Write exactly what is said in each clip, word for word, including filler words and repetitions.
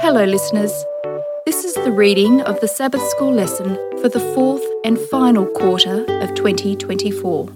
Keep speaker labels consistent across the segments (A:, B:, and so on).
A: Hello listeners, this is the reading of the Sabbath School lesson for the fourth and final quarter of twenty twenty-four.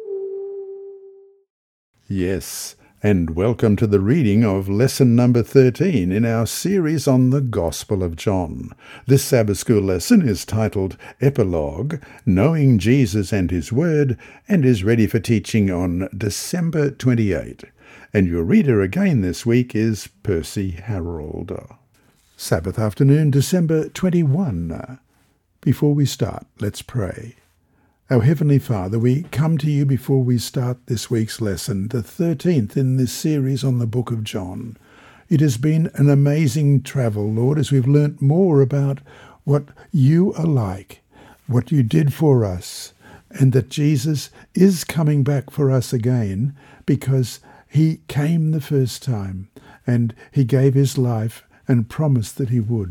B: Yes, and welcome to the reading of lesson number thirteen in our series on the Gospel of John. This Sabbath School lesson is titled Epilogue, Knowing Jesus and His Word, and is ready for teaching on December twenty-eighth. And your reader again this week is Percy Harold. Sabbath afternoon, December twenty-first. Before we start, let's pray. Our Heavenly Father, we come to you before we start this week's lesson, the thirteenth in this series on the book of John. It has been an amazing travel, Lord, as we've learnt more about what you are like, what you did for us, and that Jesus is coming back for us again because he came the first time and he gave his life and promised that he would.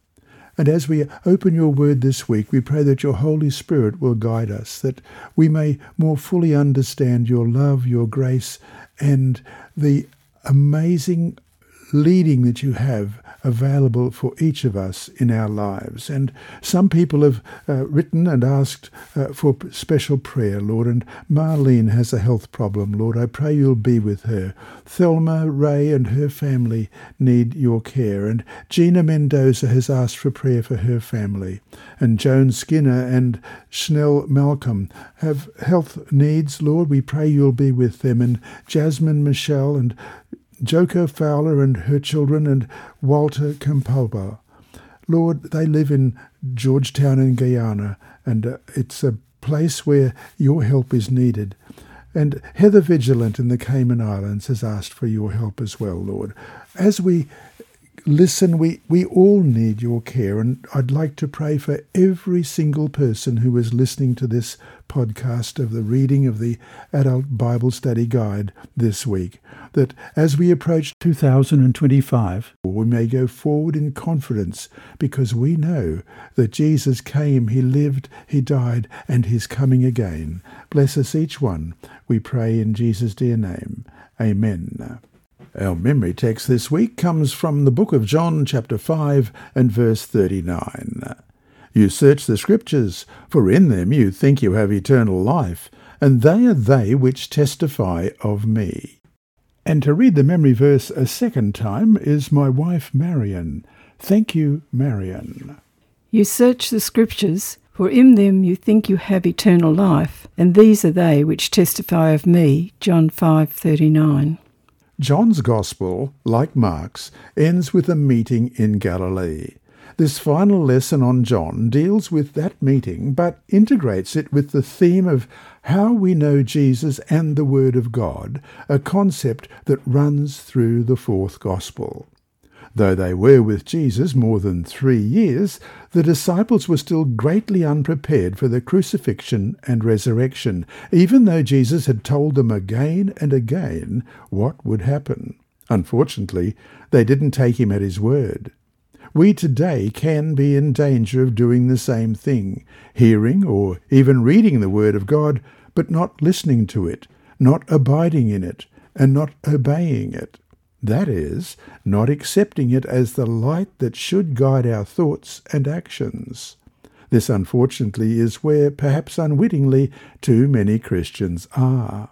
B: And as we open your word this week, we pray that your Holy Spirit will guide us, that we may more fully understand your love, your grace, and the amazing leading that you have available for each of us in our lives. And some people have uh, written and asked uh, for special prayer, Lord, and Marlene has a health problem, Lord. I pray you'll be with her. Thelma Ray and her family need your care, and Gina Mendoza has asked for prayer for her family. And Joan Skinner and Schnell Malcolm have health needs, Lord. We pray you'll be with them. And Jasmine Michelle and Joko Fowler and her children, and Walter Campobel. Lord, they live in Georgetown in Guyana, and uh, it's a place where your help is needed. And Heather Vigilant in the Cayman Islands has asked for your help as well, Lord. As we listen, we, we all need your care, and I'd like to pray for every single person who is listening to this podcast of the reading of the Adult Bible Study Guide this week, that as we approach two thousand twenty-five, we may go forward in confidence because we know that Jesus came, he lived, he died, and he's coming again. Bless us each one, we pray in Jesus' dear name. Amen. Our memory text this week comes from the book of John, chapter five, and verse thirty-nine. You search the Scriptures, for in them you think you have eternal life, and they are they which testify of me. And to read the memory verse a second time is my wife Marion. Thank you, Marion.
C: You search the Scriptures, for in them you think you have eternal life, and these are they which testify of me. John five thirty-nine.
B: John's Gospel, like Mark's, ends with a meeting in Galilee. This final lesson on John deals with that meeting, but integrates it with the theme of how we know Jesus and the Word of God, a concept that runs through the fourth Gospel. Though they were with Jesus more than three years, the disciples were still greatly unprepared for the crucifixion and resurrection, even though Jesus had told them again and again what would happen. Unfortunately, they didn't take him at his word. We today can be in danger of doing the same thing, hearing or even reading the Word of God, but not listening to it, not abiding in it, and not obeying it. That is, not accepting it as the light that should guide our thoughts and actions. This, unfortunately, is where, perhaps unwittingly, too many Christians are.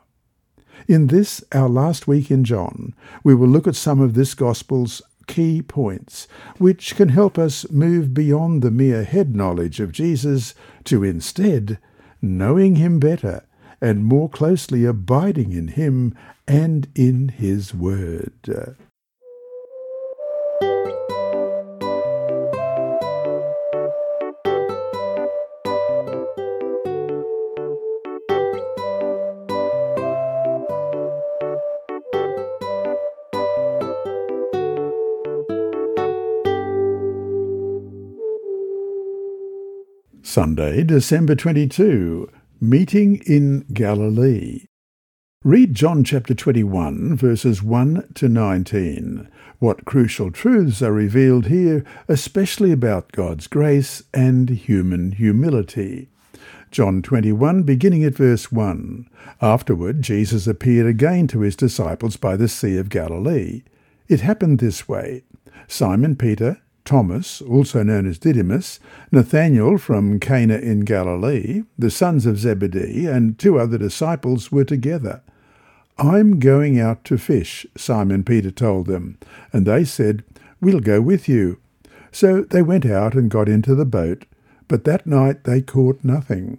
B: In this, our last week in John, we will look at some of this Gospel's key points, which can help us move beyond the mere head knowledge of Jesus to instead knowing him better and more closely abiding in him and in his word. Sunday, December twenty-second, Meeting in Galilee. Read John chapter twenty-one, verses one to nineteen. What crucial truths are revealed here, especially about God's grace and human humility. John twenty-one, beginning at verse one. Afterward, Jesus appeared again to his disciples by the Sea of Galilee. It happened this way. Simon Peter, Thomas, also known as Didymus, Nathanael from Cana in Galilee, the sons of Zebedee, and two other disciples were together. "I'm going out to fish," Simon Peter told them, and they said, "We'll go with you." So they went out and got into the boat, but that night they caught nothing.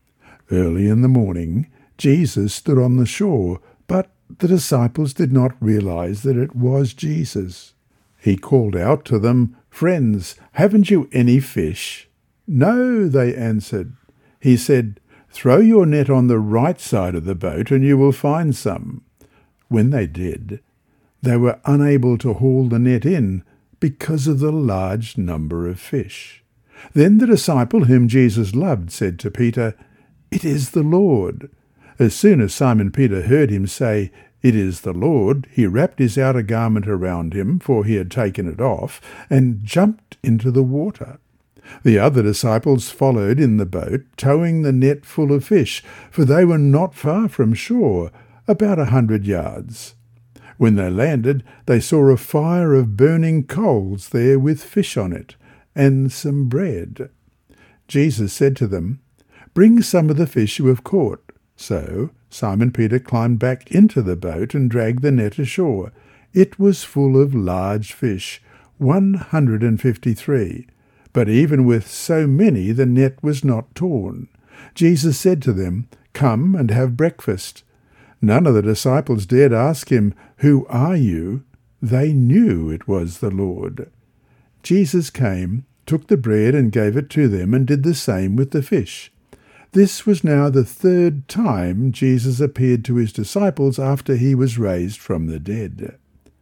B: Early in the morning, Jesus stood on the shore, but the disciples did not realize that it was Jesus. He called out to them, "Friends, haven't you any fish?" "No," they answered. He said, "Throw your net on the right side of the boat and you will find some." When they did, they were unable to haul the net in because of the large number of fish. Then the disciple whom Jesus loved said to Peter, "It is the Lord." As soon as Simon Peter heard him say, "It is the Lord," he wrapped his outer garment around him, for he had taken it off, and jumped into the water. The other disciples followed in the boat, towing the net full of fish, for they were not far from shore, about a hundred yards. When they landed, they saw a fire of burning coals there with fish on it, and some bread. Jesus said to them, "Bring some of the fish you have caught." So Simon Peter climbed back into the boat and dragged the net ashore. It was full of large fish, one hundred and fifty-three. But even with so many, the net was not torn. Jesus said to them, "Come and have breakfast." None of the disciples dared ask him, "Who are you?" They knew it was the Lord. Jesus came, took the bread and gave it to them, and did the same with the fish. This was now the third time Jesus appeared to his disciples after he was raised from the dead.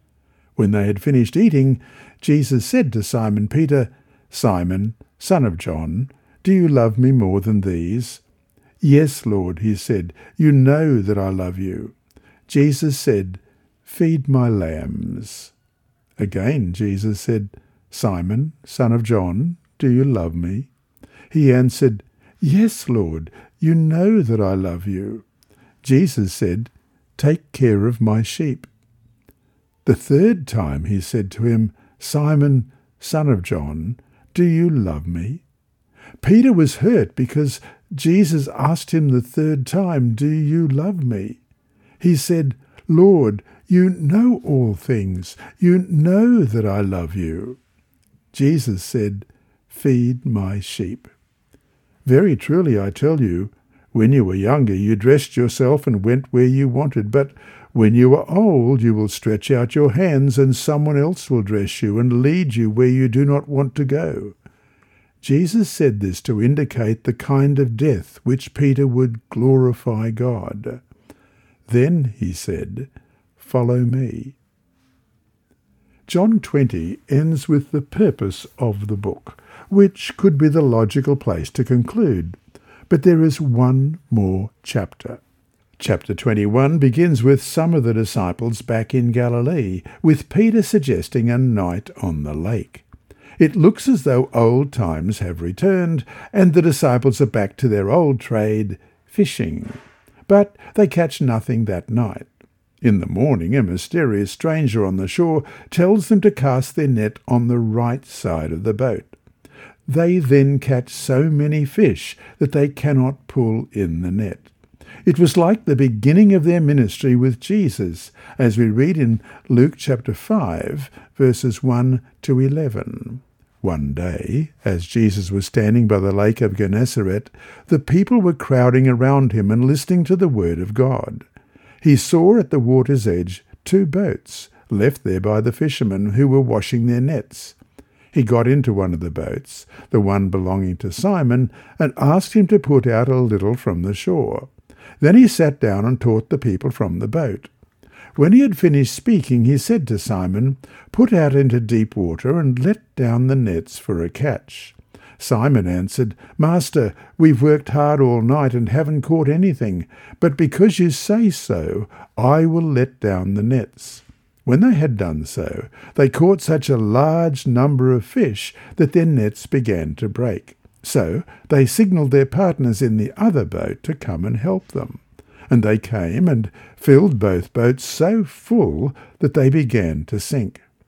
B: When they had finished eating, Jesus said to Simon Peter, "Simon, son of John, do you love me more than these?" "Yes, Lord," he said, "you know that I love you." Jesus said, "Feed my lambs." Again Jesus said, "Simon, son of John, do you love me?" He answered, "Yes, Lord, you know that I love you." Jesus said, "Take care of my sheep." The third time he said to him, "Simon, son of John, do you love me?" Peter was hurt because Jesus asked him the third time, "Do you love me?" He said, "Lord, you know all things. You know that I love you." Jesus said, "Feed my sheep." Very truly I tell you, when you were younger you dressed yourself and went where you wanted, but when you are old you will stretch out your hands and someone else will dress you and lead you where you do not want to go. Jesus said this to indicate the kind of death which Peter would glorify God. Then he said, "Follow me." John twenty ends with the purpose of the book, which could be the logical place to conclude. But there is one more chapter. Chapter twenty-one begins with some of the disciples back in Galilee, with Peter suggesting a night on the lake. It looks as though old times have returned, and the disciples are back to their old trade, fishing. But they catch nothing that night. In the morning, a mysterious stranger on the shore tells them to cast their net on the right side of the boat. They then catch so many fish that they cannot pull in the net. It was like the beginning of their ministry with Jesus, as we read in Luke chapter five, verses one to eleven. One day, as Jesus was standing by the lake of Gennesaret, the people were crowding around him and listening to the word of God. He saw at the water's edge two boats, left there by the fishermen who were washing their nets. He got into one of the boats, the one belonging to Simon, and asked him to put out a little from the shore. Then he sat down and taught the people from the boat. When he had finished speaking, he said to Simon, "Put out into deep water and let down the nets for a catch." Simon answered, "Master, we've worked hard all night and haven't caught anything, but because you say so, I will let down the nets." When they had done so, they caught such a large number of fish that their nets began to break. So they signalled their partners in the other boat to come and help them. And they came and filled both boats so full that they began to sink.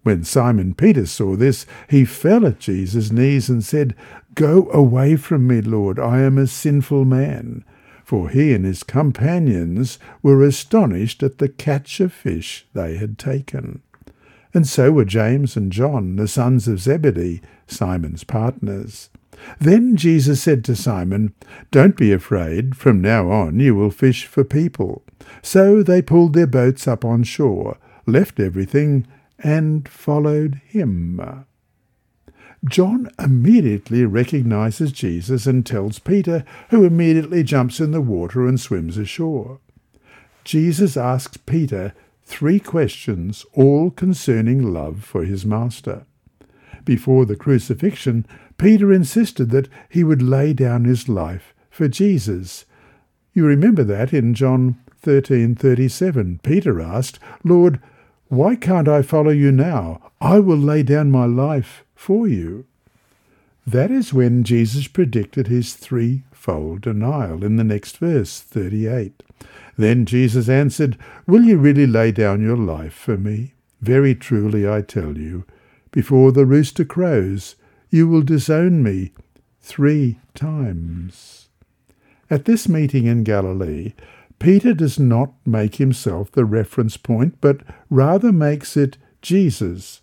B: When Simon Peter saw this, he fell at Jesus' knees and said, "Go away from me, Lord, I am a sinful man." For he and his companions were astonished at the catch of fish they had taken. And so were James and John, the sons of Zebedee, Simon's partners. Then Jesus said to Simon, "Don't be afraid, from now on you will fish for people." So they pulled their boats up on shore, left everything, and followed him. John immediately recognizes Jesus and tells Peter, who immediately jumps in the water and swims ashore. Jesus asks Peter three questions, all concerning love for his master. Before the crucifixion, Peter insisted that he would lay down his life for Jesus. You remember that in John thirteen thirty-seven. Peter asked, "Lord, why can't I follow you now? I will lay down my life for you." That is when Jesus predicted his threefold denial in the next verse, thirty-eight. Then Jesus answered, "Will you really lay down your life for me? Very truly I tell you, before the rooster crows, you will disown me three times." At this meeting in Galilee, Peter does not make himself the reference point, but rather makes it Jesus.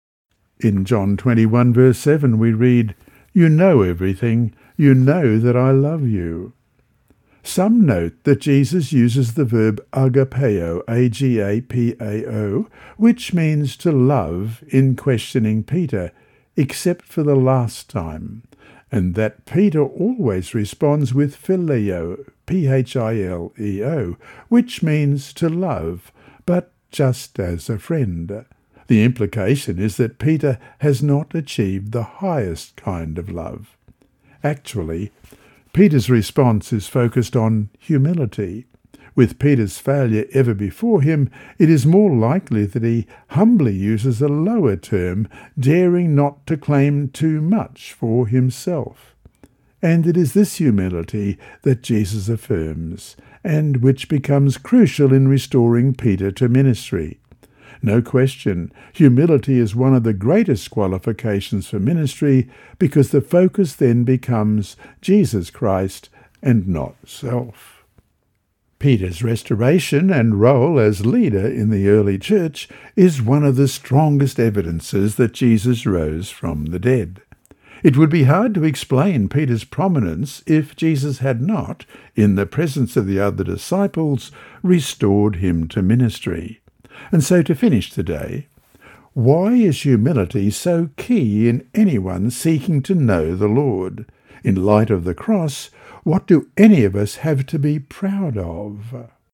B: In John twenty-one verse seven we read, "You know everything. You know that I love you." Some note that Jesus uses the verb agapeo, A G A P A O, which means to love, in questioning Peter, except for the last time, and that Peter always responds with phileo, P H I L E O, which means to love, but just as a friend. The implication is that Peter has not achieved the highest kind of love. Actually, Peter's response is focused on humility. With Peter's failure ever before him, it is more likely that he humbly uses a lower term, daring not to claim too much for himself. And it is this humility that Jesus affirms, and which becomes crucial in restoring Peter to ministry. No question, humility is one of the greatest qualifications for ministry, because the focus then becomes Jesus Christ and not self. Peter's restoration and role as leader in the early church is one of the strongest evidences that Jesus rose from the dead. It would be hard to explain Peter's prominence if Jesus had not, in the presence of the other disciples, restored him to ministry. And so to finish today, why is humility so key in anyone seeking to know the Lord? In light of the cross, what do any of us have to be proud of?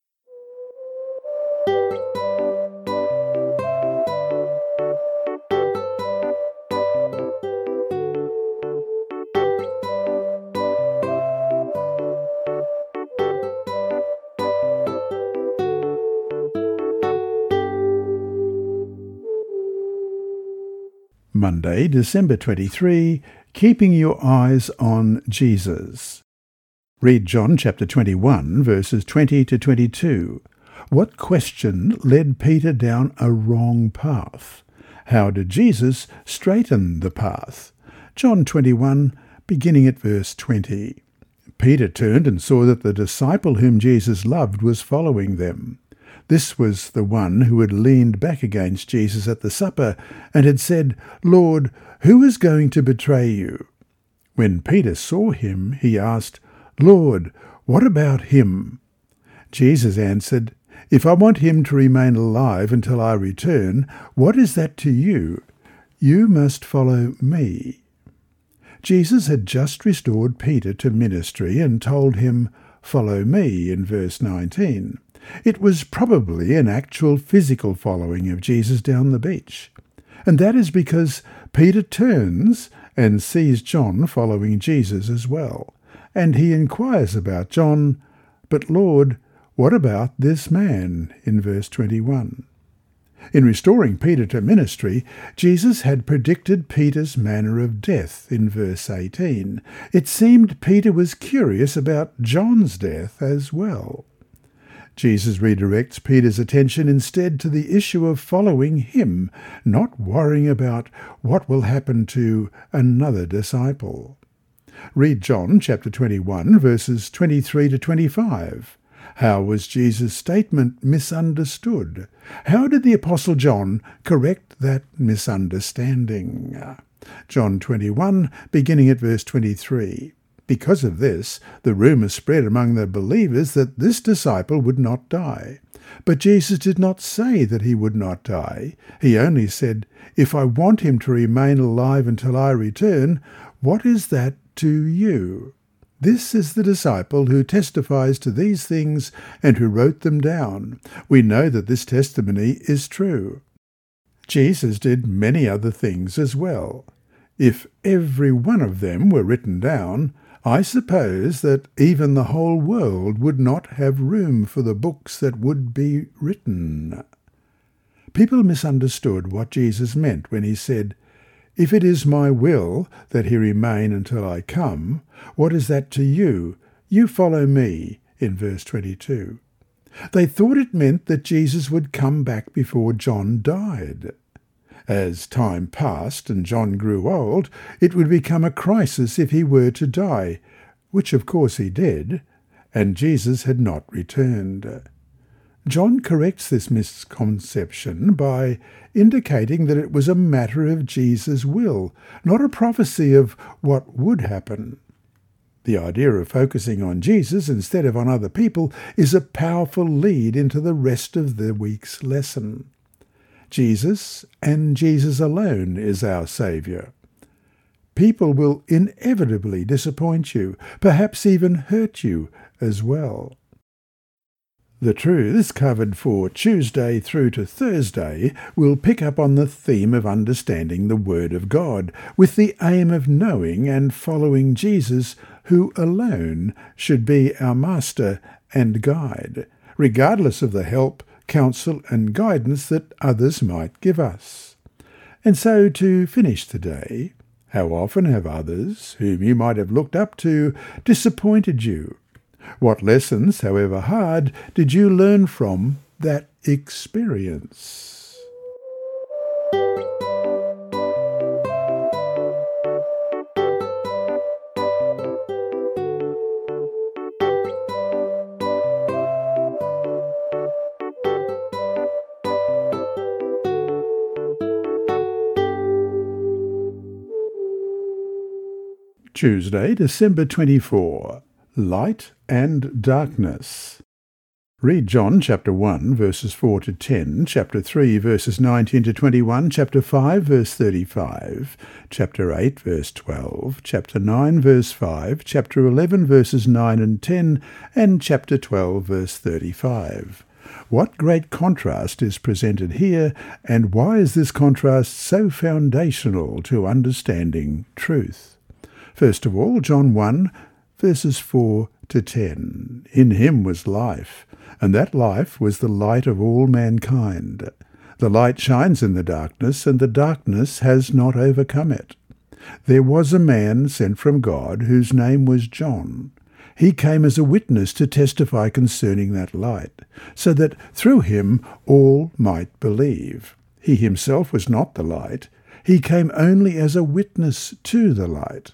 B: Monday, December twenty-third, Keeping Your Eyes on Jesus. Read John chapter twenty-one, verses twenty to twenty-two. What question led Peter down a wrong path? How did Jesus straighten the path? John twenty-one, beginning at verse twenty. Peter turned and saw that the disciple whom Jesus loved was following them. This was the one who had leaned back against Jesus at the supper and had said, "Lord, who is going to betray you?" When Peter saw him, he asked, "Lord, what about him?" Jesus answered, "If I want him to remain alive until I return, what is that to you? You must follow me." Jesus had just restored Peter to ministry and told him, "Follow me," in verse nineteen. It was probably an actual physical following of Jesus down the beach. And that is because Peter turns and sees John following Jesus as well. And he inquires about John, "But Lord, what about this man?" in verse twenty-one. In restoring Peter to ministry, Jesus had predicted Peter's manner of death in verse eighteen. It seemed Peter was curious about John's death as well. Jesus redirects Peter's attention instead to the issue of following him, not worrying about what will happen to another disciple. Read John chapter twenty-one, verses twenty-three to twenty-five. How was Jesus' statement misunderstood? How did the Apostle John correct that misunderstanding? John twenty-one, beginning at verse twenty-three. Because of this, the rumour spread among the believers that this disciple would not die. But Jesus did not say that he would not die. He only said, "If I want him to remain alive until I return, what is that to you?" This is the disciple who testifies to these things and who wrote them down. We know that this testimony is true. Jesus did many other things as well. If every one of them were written down, I suppose that even the whole world would not have room for the books that would be written. People misunderstood what Jesus meant when he said, "If it is my will that he remain until I come, what is that to you? You follow me," in verse twenty-two. They thought it meant that Jesus would come back before John died. As time passed and John grew old, it would become a crisis if he were to die, which of course he did, and Jesus had not returned. John corrects this misconception by indicating that it was a matter of Jesus' will, not a prophecy of what would happen. The idea of focusing on Jesus instead of on other people is a powerful lead into the rest of the week's lesson. Jesus and Jesus alone is our Saviour. People will inevitably disappoint you, perhaps even hurt you as well. The truths covered for Tuesday through to Thursday will pick up on the theme of understanding the Word of God, with the aim of knowing and following Jesus, who alone should be our Master and Guide, regardless of the help, counsel and guidance that others might give us. And so, to finish today, how often have others, whom you might have looked up to, disappointed you? What lessons, however hard, did you learn from that experience? Tuesday, December twenty-fourth. Light and Darkness. Read John chapter one, verses four to ten, chapter three, verses nineteen to twenty-one, chapter five, verse thirty-five, chapter eight, verse twelve, chapter nine, verse five, chapter eleven, verses nine and ten, and chapter twelve, verse thirty-five. What great contrast is presented here, and why is this contrast so foundational to understanding truth? First of all, John one, verses four to ten. In him was life, and that life was the light of all mankind. The light shines in the darkness, and the darkness has not overcome it. There was a man sent from God whose name was John. He came as a witness to testify concerning that light, so that through him all might believe. He himself was not the light. He came only as a witness to the light.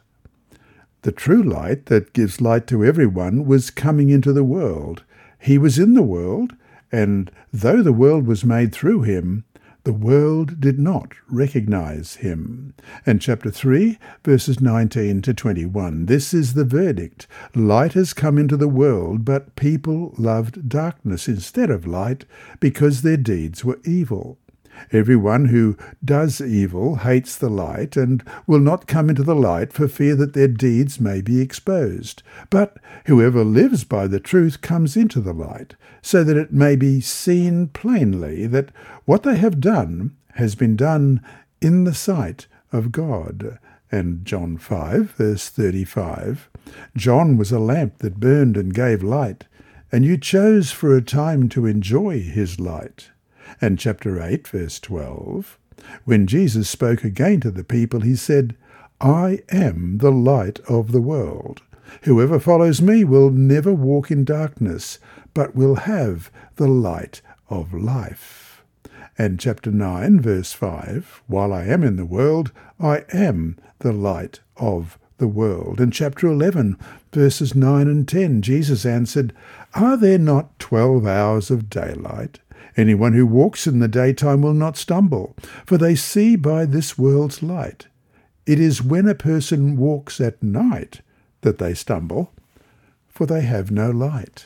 B: The true light that gives light to everyone was coming into the world. He was in the world, and though the world was made through him, the world did not recognize him. And chapter three, verses nineteen to twenty-one, this is the verdict. Light has come into the world, but people loved darkness instead of light, because their deeds were evil. Everyone who does evil hates the light and will not come into the light for fear that their deeds may be exposed. But whoever lives by the truth comes into the light, so that it may be seen plainly that what they have done has been done in the sight of God. And John five, verse thirty-five, John was a lamp that burned and gave light, and you chose for a time to enjoy his light. And chapter eight, verse twelve, when Jesus spoke again to the people, he said, I am the light of the world. Whoever follows me will never walk in darkness, but will have the light of life. And chapter nine, verse five, while I am in the world, I am the light of the world. And chapter eleven, verses nine and ten, Jesus answered, Are there not twelve hours of daylight? Anyone who walks in the daytime will not stumble, for they see by this world's light. It is when a person walks at night that they stumble, for they have no light.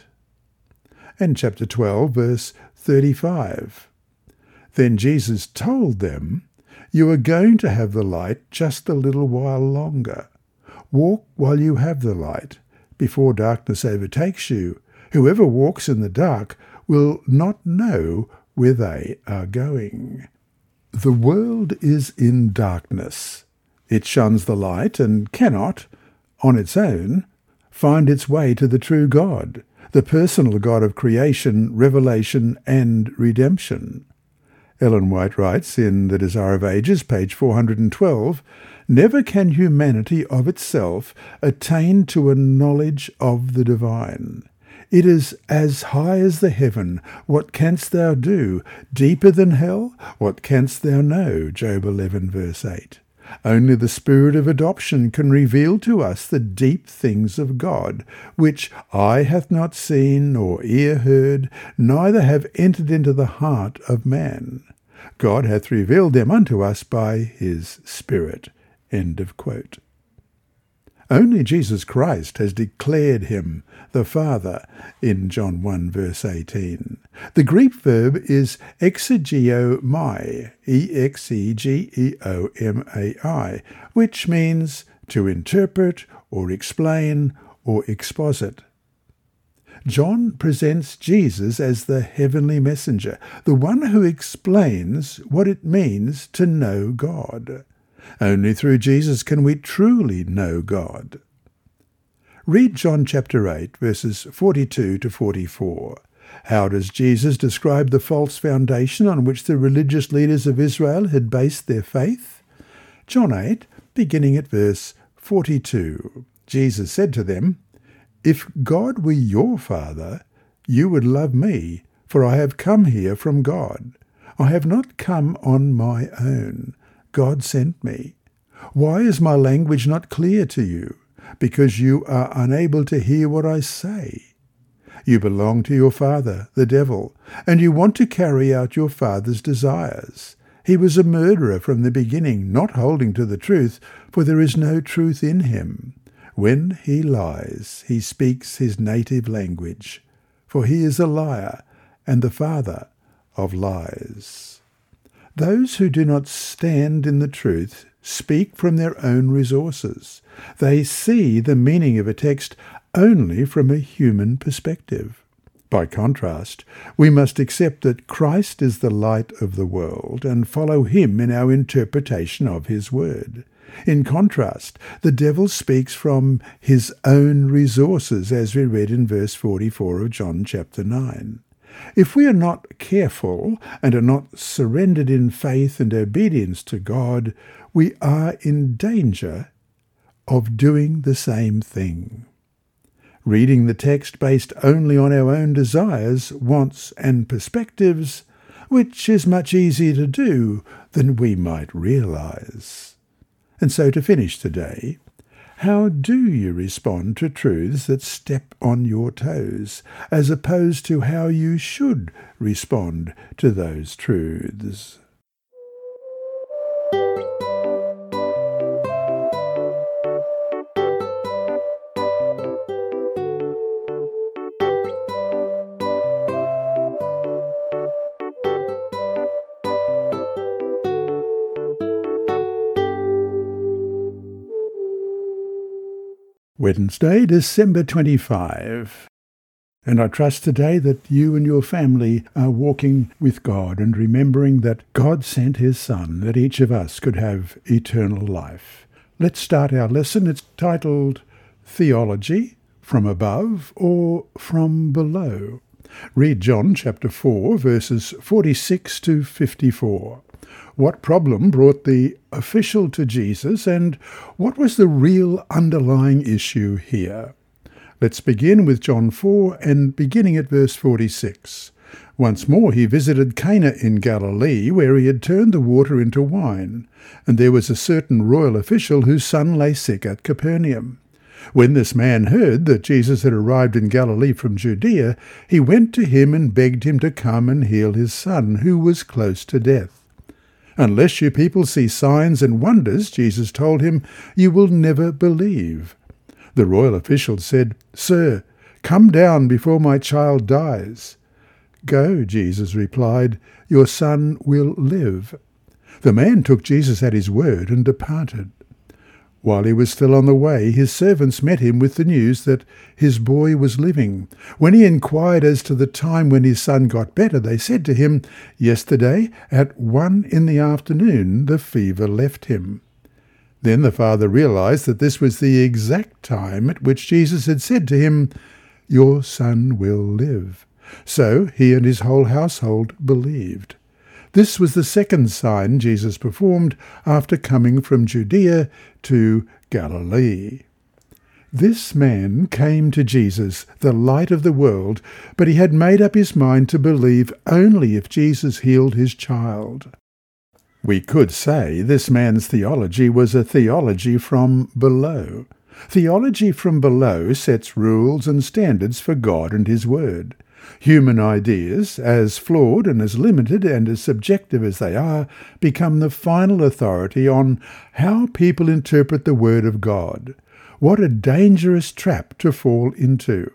B: And chapter twelve, verse thirty-five. Then Jesus told them, You are going to have the light just a little while longer. Walk while you have the light, before darkness overtakes you. Whoever walks in the dark will not know where they are going. The world is in darkness. It shuns the light and cannot, on its own, find its way to the true God, the personal God of creation, revelation, and redemption. Ellen White writes in The Desire of Ages, page four hundred twelve, Never can humanity of itself attain to a knowledge of the divine. It is as high as the heaven. What canst thou do? Deeper than hell? What canst thou know? Job eleven, verse eight. Only the spirit of adoption can reveal to us the deep things of God, which eye hath not seen, nor ear heard, neither have entered into the heart of man. God hath revealed them unto us by his Spirit. End of quote. Only Jesus Christ has declared him the Father in John one, verse eighteen. The Greek verb is exegeomai, E X E G E O M A I, which means to interpret or explain or exposit. John presents Jesus as the heavenly messenger, the one who explains what it means to know God. Only through Jesus can we truly know God. Read John chapter eight, verses forty-two to forty-four. How does Jesus describe the false foundation on which the religious leaders of Israel had based their faith? John eight, beginning at verse forty-two. Jesus said to them, If God were your Father, you would love me, for I have come here from God. I have not come on my own. God sent me. Why is my language not clear to you? Because you are unable to hear what I say. You belong to your father, the devil, and you want to carry out your father's desires. He was a murderer from the beginning, not holding to the truth, for there is no truth in him. When he lies, he speaks his native language, for he is a liar and the father of lies. Those who do not stand in the truth speak from their own resources. They see the meaning of a text only from a human perspective. By contrast, we must accept that Christ is the light of the world and follow him in our interpretation of his word. In contrast, the devil speaks from his own resources, as we read in verse forty-four of John chapter nine. If we are not careful and are not surrendered in faith and obedience to God, we are in danger of doing the same thing. Reading the text based only on our own desires, wants, and perspectives, which is much easier to do than we might realize. And so to finish today, how do you respond to truths that step on your toes, as opposed to how you should respond to those truths? Wednesday, December twenty-fifth. And I trust today that you and your family are walking with God and remembering that God sent his Son, that each of us could have eternal life. Let's start our lesson. It's titled Theology, From Above or From Below. Read John chapter four, verses forty-six to fifty-four. What problem brought the official to Jesus, and what was the real underlying issue here? Let's begin with John four and beginning at verse forty-six. Once more he visited Cana in Galilee, where he had turned the water into wine, and there was a certain royal official whose son lay sick at Capernaum. When this man heard that Jesus had arrived in Galilee from Judea, he went to him and begged him to come and heal his son, who was close to death. Unless you people see signs and wonders, Jesus told him, you will never believe. The royal official said, Sir, come down before my child dies. Go, Jesus replied, your son will live. The man took Jesus at his word and departed. While he was still on the way, his servants met him with the news that his boy was living. When he inquired as to the time when his son got better, they said to him, Yesterday, at one in the afternoon, the fever left him. Then the father realized that this was the exact time at which Jesus had said to him, Your son will live. So he and his whole household believed. This was the second sign Jesus performed after coming from Judea to Galilee. This man came to Jesus, the light of the world, but he had made up his mind to believe only if Jesus healed his child. We could say this man's theology was a theology from below. Theology from below sets rules and standards for God and his word. Human ideas, as flawed and as limited and as subjective as they are, become the final authority on how people interpret the Word of God. What a dangerous trap to fall into.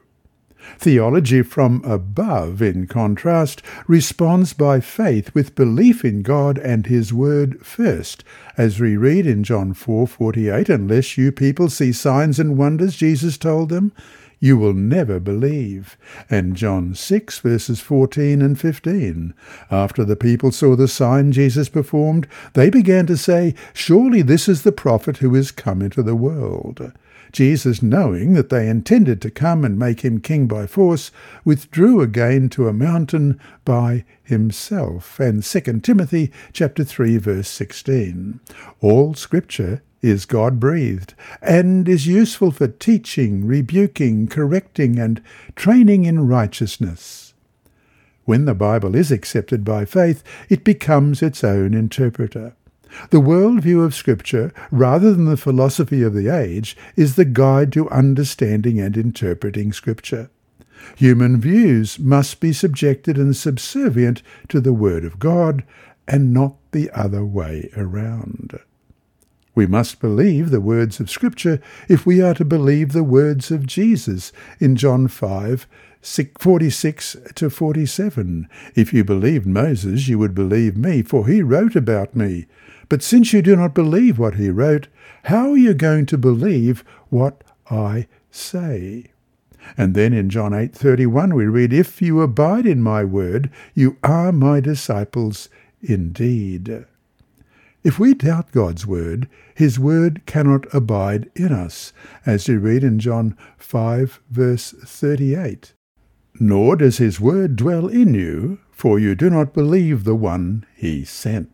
B: Theology from above, in contrast, responds by faith with belief in God and His Word first, as we read in John four forty-eight, unless you people see signs and wonders, Jesus told them, you will never believe. And John six, verses fourteen and fifteen. After the people saw the sign Jesus performed, they began to say, Surely this is the prophet who is come into the world. Jesus, knowing that they intended to come and make him king by force, withdrew again to a mountain by himself. And Second Timothy chapter three, verse sixteen. All Scripture is God-breathed, and is useful for teaching, rebuking, correcting, and training in righteousness. When the Bible is accepted by faith, it becomes its own interpreter. The worldview of Scripture, rather than the philosophy of the age, is the guide to understanding and interpreting Scripture. Human views must be subjected and subservient to the Word of God, and not the other way around. We must believe the words of Scripture if we are to believe the words of Jesus in John five, forty-six to forty-seven. If you believed Moses, you would believe me, for he wrote about me. But since you do not believe what he wrote, how are you going to believe what I say? And then in John eight thirty-one we read, If you abide in my word, you are my disciples indeed. If we doubt God's word, his word cannot abide in us, as we read in John five, verse thirty-eight. Nor does his word dwell in you, for you do not believe the one he sent.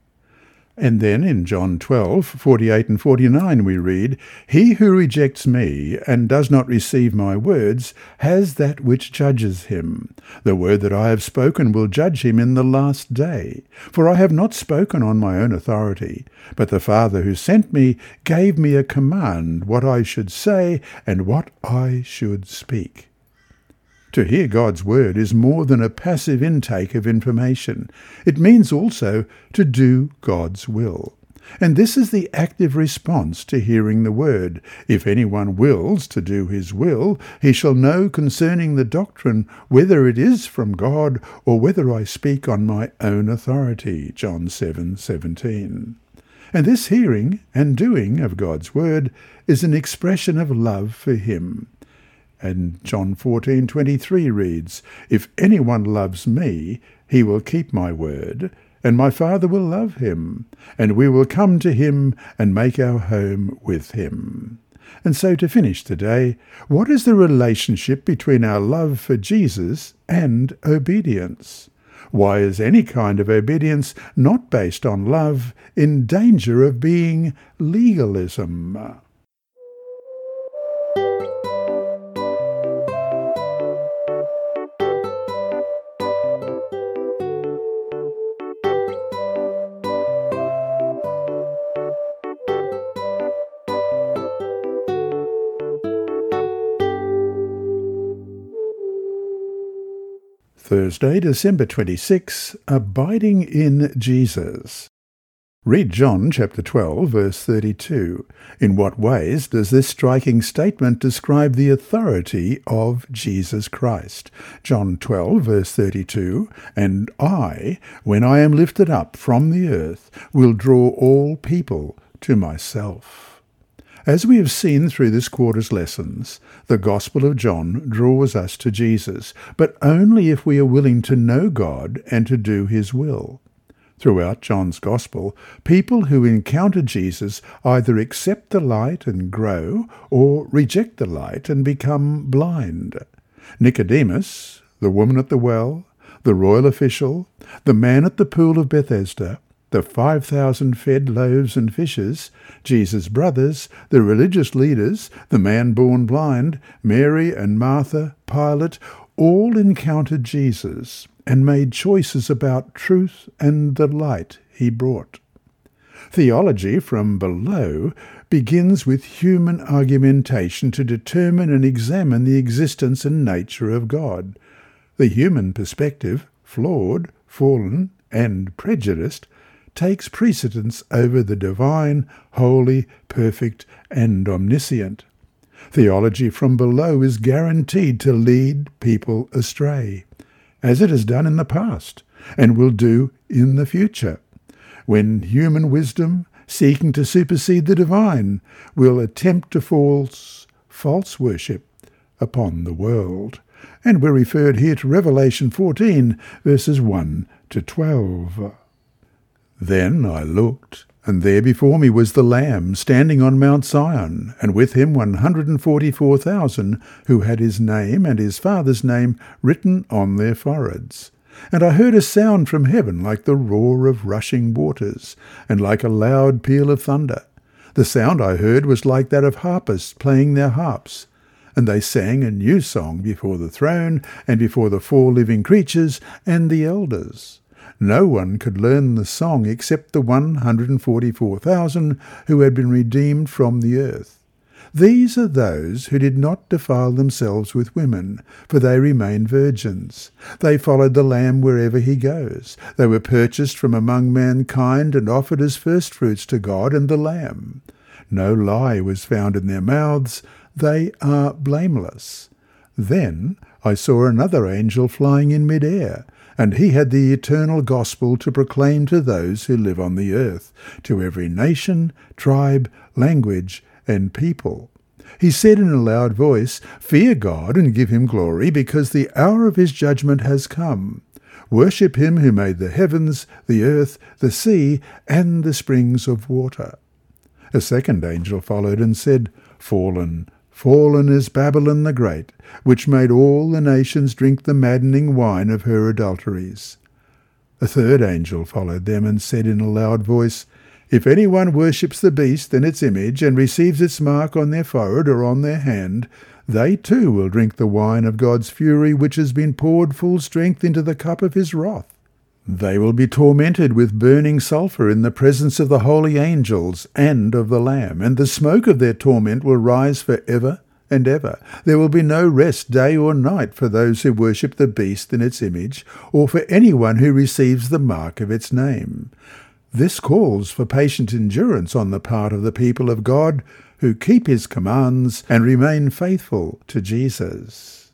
B: And then in John twelve, forty-eight and forty-nine we read, He who rejects me and does not receive my words has that which judges him. The word that I have spoken will judge him in the last day. For I have not spoken on my own authority, but the Father who sent me gave me a command what I should say and what I should speak. To hear God's word is more than a passive intake of information. It means also to do God's will. And this is the active response to hearing the word. If anyone wills to do his will, he shall know concerning the doctrine whether it is from God or whether I speak on my own authority. John seven seventeen. And this hearing and doing of God's word is an expression of love for him. And John fourteen twenty-three reads, If anyone loves me, he will keep my word, and my Father will love him, and we will come to him and make our home with him. And so to finish today, what is the relationship between our love for Jesus and obedience? Why is any kind of obedience not based on love in danger of being legalism? Thursday, December twenty-sixth, Abiding in Jesus. Read John chapter twelve, verse thirty-two. In what ways does this striking statement describe the authority of Jesus Christ? John twelve, verse thirty-two, "And I, when I am lifted up from the earth, will draw all people to myself." As we have seen through this quarter's lessons, the Gospel of John draws us to Jesus, but only if we are willing to know God and to do his will. Throughout John's Gospel, people who encounter Jesus either accept the light and grow, or reject the light and become blind. Nicodemus, the woman at the well, the royal official, the man at the pool of Bethesda, the five thousand fed loaves and fishes, Jesus' brothers, the religious leaders, the man born blind, Mary and Martha, Pilate, all encountered Jesus and made choices about truth and the light he brought. Theology from below begins with human argumentation to determine and examine the existence and nature of God. The human perspective, flawed, fallen, and prejudiced, takes precedence over the divine, holy, perfect, and omniscient. Theology from below is guaranteed to lead people astray, as it has done in the past, and will do in the future, when human wisdom, seeking to supersede the divine, will attempt to force false worship upon the world. And we're referred here to Revelation fourteen, verses one to twelve. Then I looked, and there before me was the Lamb standing on Mount Zion, and with him one hundred and forty-four thousand, who had his name and his Father's name written on their foreheads. And I heard a sound from heaven like the roar of rushing waters, and like a loud peal of thunder. The sound I heard was like that of harpists playing their harps. And they sang a new song before the throne, and before the four living creatures and the elders. No one could learn the song except the one hundred and forty-four thousand who had been redeemed from the earth. These are those who did not defile themselves with women, for they remained virgins. They followed the Lamb wherever he goes. They were purchased from among mankind and offered as firstfruits to God and the Lamb. No lie was found in their mouths. They are blameless. Then I saw another angel flying in mid-air, and he had the eternal gospel to proclaim to those who live on the earth, to every nation, tribe, language, and people. He said in a loud voice, "Fear God and give him glory, because the hour of his judgment has come. Worship him who made the heavens, the earth, the sea, and the springs of water." A second angel followed and said, "Fallen, fallen is Babylon the Great, which made all the nations drink the maddening wine of her adulteries." A third angel followed them and said in a loud voice, "If anyone worships the beast and its image, and receives its mark on their forehead or on their hand, they too will drink the wine of God's fury, which has been poured full strength into the cup of his wrath. They will be tormented with burning sulphur in the presence of the holy angels and of the Lamb, and the smoke of their torment will rise for ever and ever. There will be no rest day or night for those who worship the beast and its image, or for anyone who receives the mark of its name." This calls for patient endurance on the part of the people of God who keep his commands and remain faithful to Jesus.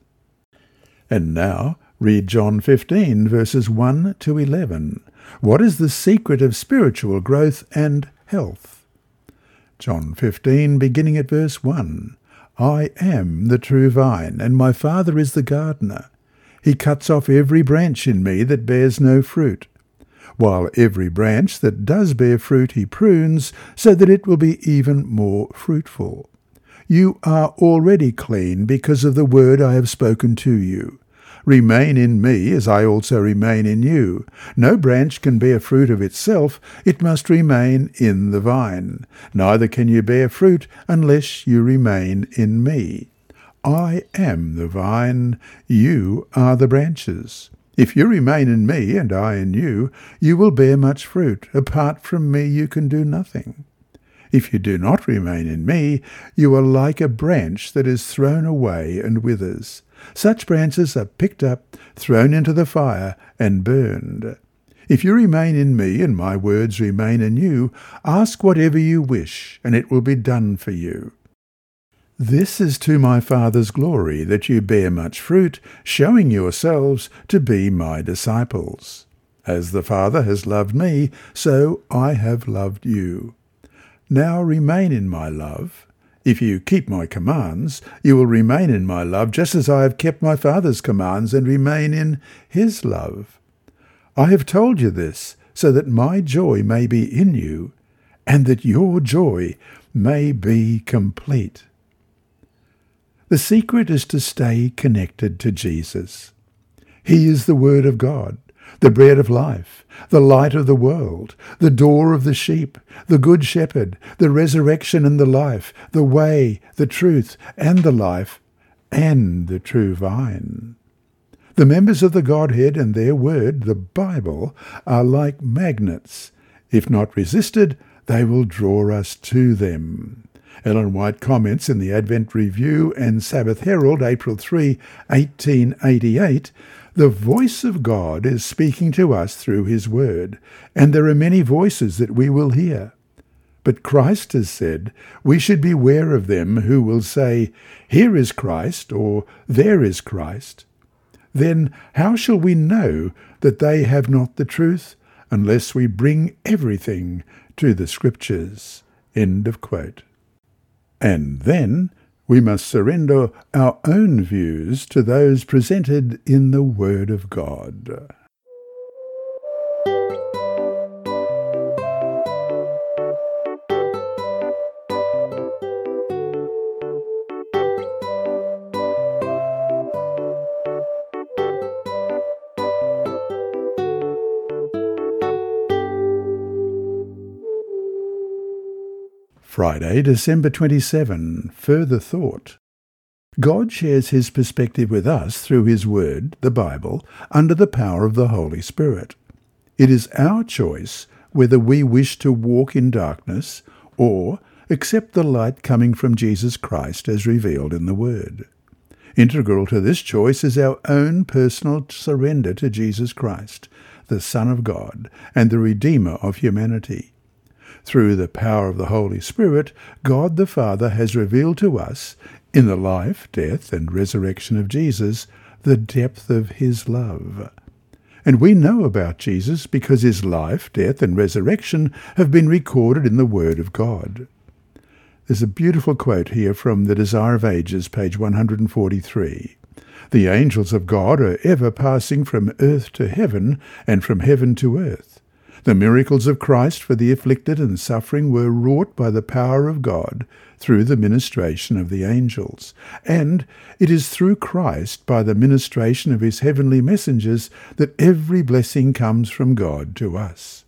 B: And now, read John fifteen, verses one to eleven. What is the secret of spiritual growth and health? John fifteen, beginning at verse one. "I am the true vine, and my Father is the gardener. He cuts off every branch in me that bears no fruit, while every branch that does bear fruit he prunes, so that it will be even more fruitful. You are already clean because of the word I have spoken to you. Remain in me as I also remain in you. No branch can bear fruit of itself, it must remain in the vine. Neither can you bear fruit unless you remain in me. I am the vine, you are the branches. If you remain in me and I in you, you will bear much fruit. Apart from me you can do nothing. If you do not remain in me, you are like a branch that is thrown away and withers. Such branches are picked up, thrown into the fire, and burned. If you remain in me and my words remain in you, ask whatever you wish, and it will be done for you. This is to my Father's glory, that you bear much fruit, showing yourselves to be my disciples. As the Father has loved me, so I have loved you. Now remain in my love. If you keep my commands, you will remain in my love, just as I have kept my Father's commands and remain in his love. I have told you this, so that my joy may be in you, and that your joy may be complete. The secret is to stay connected to Jesus. He is the Word of God, the bread of life, the light of the world, the door of the sheep, the good shepherd, the resurrection and the life, the way, the truth, and the life, and the true vine. The members of the Godhead and their word, the Bible, are like magnets. If not resisted, they will draw us to them. Ellen White comments in the Advent Review and Sabbath Herald, April third, eighteen eighty-eight, the voice of God is speaking to us through his word, and there are many voices that we will hear. But Christ has said we should beware of them who will say, "Here is Christ," or "There is Christ." Then how shall we know that they have not the truth, unless we bring everything to the Scriptures? End of quote. And then we must surrender our own views to those presented in the Word of God. Friday, December twenty-seventh. Further thought. God shares his perspective with us through his word, the Bible, under the power of the Holy Spirit. It is our choice whether we wish to walk in darkness or accept the light coming from Jesus Christ as revealed in the Word. Integral to this choice is our own personal surrender to Jesus Christ, the Son of God and the Redeemer of humanity. Through the power of the Holy Spirit, God the Father has revealed to us, in the life, death, and resurrection of Jesus, the depth of his love. And we know about Jesus because his life, death, and resurrection have been recorded in the Word of God. There's a beautiful quote here from The Desire of Ages, page one hundred forty-three. The angels of God are ever passing from earth to heaven and from heaven to earth. The miracles of Christ for the afflicted and suffering were wrought by the power of God through the ministration of the angels. And it is through Christ, by the ministration of his heavenly messengers, that every blessing comes from God to us.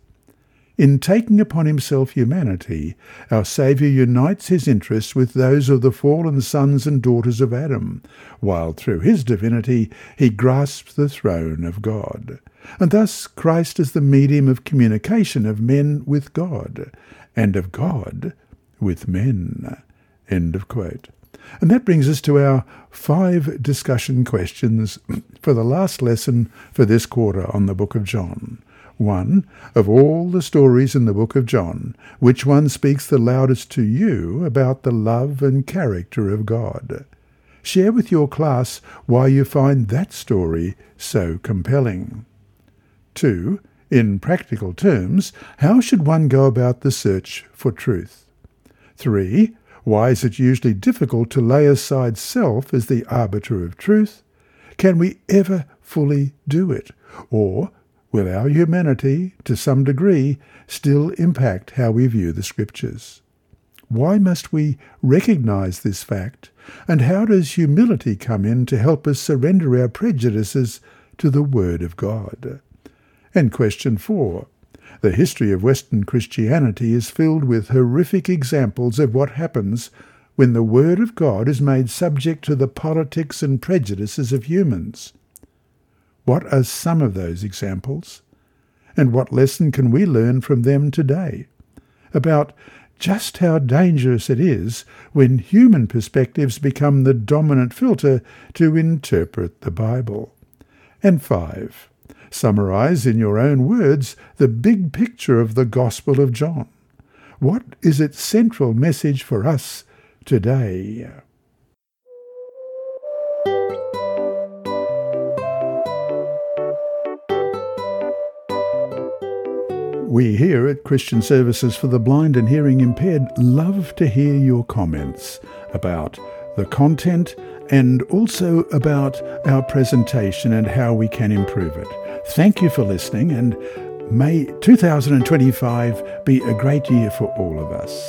B: In taking upon himself humanity, our Saviour unites his interests with those of the fallen sons and daughters of Adam, while through his divinity he grasps the throne of God. And thus Christ is the medium of communication of men with God, and of God with men. End of quote. And that brings us to our five discussion questions for the last lesson for this quarter on the book of John. One, of all the stories in the book of John, which one speaks the loudest to you about the love and character of God? Share with your class why you find that story so compelling. Two, in practical terms, how should one go about the search for truth? Three, why is it usually difficult to lay aside self as the arbiter of truth? Can we ever fully do it? Or will our humanity, to some degree, still impact how we view the Scriptures? Why must we recognize this fact? And how does humility come in to help us surrender our prejudices to the Word of God? And question four. The history of Western Christianity is filled with horrific examples of what happens when the Word of God is made subject to the politics and prejudices of humans. What are some of those examples? And what lesson can we learn from them today about just how dangerous it is when human perspectives become the dominant filter to interpret the Bible? And five, summarize in your own words the big picture of the Gospel of John. What is its central message for us today? We here at Christian Services for the Blind and Hearing Impaired love to hear your comments about the content and also about our presentation and how we can improve it. Thank you for listening, and may two thousand twenty-five be a great year for all of us.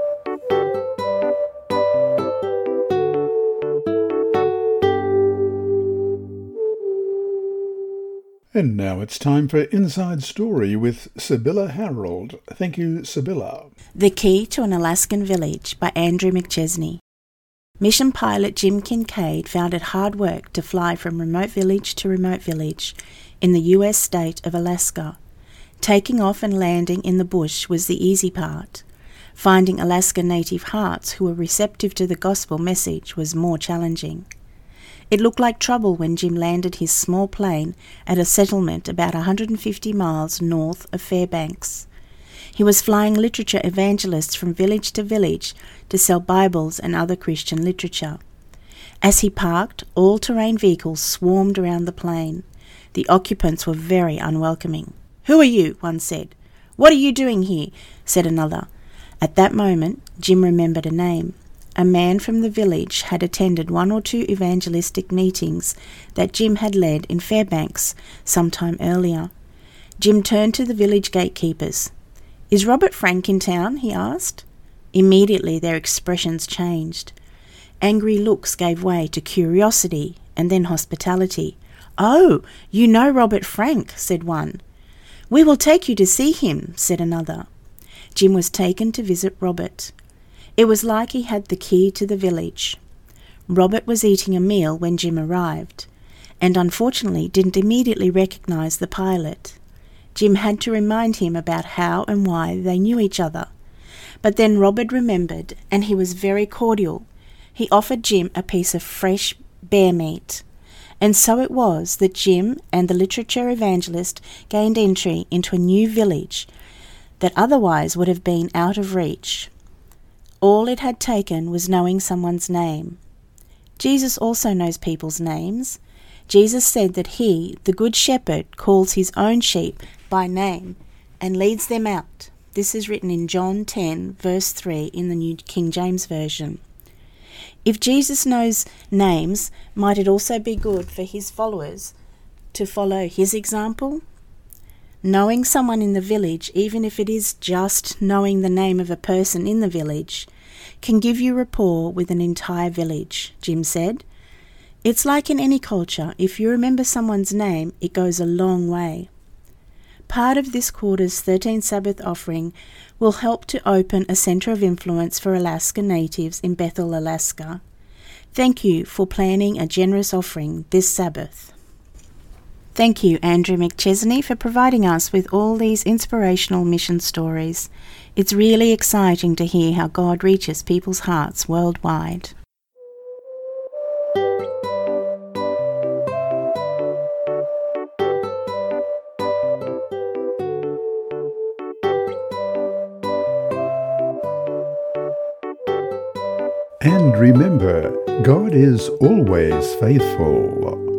B: And now it's time for Inside Story with Sibylla Harold. Thank you, Sibylla.
D: The Key to an Alaskan Village by Andrew McChesney. Mission pilot Jim Kincaid found it hard work to fly from remote village to remote village in the U S state of Alaska. Taking off and landing in the bush was the easy part. Finding Alaska Native hearts who were receptive to the gospel message was more challenging. It looked like trouble when Jim landed his small plane at a settlement about one hundred fifty miles north of Fairbanks. He was flying literature evangelists from village to village to sell Bibles and other Christian literature. As he parked, all-terrain vehicles swarmed around the plane. The occupants were very unwelcoming. "Who are you?" one said. "What are you doing here?" said another. At that moment, Jim remembered a name. A man from the village had attended one or two evangelistic meetings that Jim had led in Fairbanks some time earlier. Jim turned to the village gatekeepers. "Is Robert Frank in town?" he asked. Immediately their expressions changed. Angry looks gave way to curiosity and then hospitality. "Oh, you know Robert Frank," said one. "We will take you to see him," said another. Jim was taken to visit Robert. It was like he had the key to the village. Robert was eating a meal when Jim arrived, and unfortunately didn't immediately recognize the pilot. Jim had to remind him about how and why they knew each other. But then Robert remembered, and he was very cordial. He offered Jim a piece of fresh bear meat. And so it was that Jim and the literature evangelist gained entry into a new village that otherwise would have been out of reach. All it had taken was knowing someone's name. Jesus also knows people's names. Jesus said that he, the Good Shepherd, calls his own sheep by name and leads them out. This is written in John ten, verse three in the New King James Version. If Jesus knows names, might it also be good for his followers to follow his example? Knowing someone in the village, even if it is just knowing the name of a person in the village, can give you rapport with an entire village, Jim said. It's like in any culture, if you remember someone's name, it goes a long way. Part of this quarter's thirteenth Sabbath offering will help to open a centre of influence for Alaska Natives in Bethel, Alaska. Thank you for planning a generous offering this Sabbath. Thank you, Andrew McChesney, for providing us with all these inspirational mission stories. It's really exciting to hear how God reaches people's hearts worldwide.
B: And remember, God is always faithful.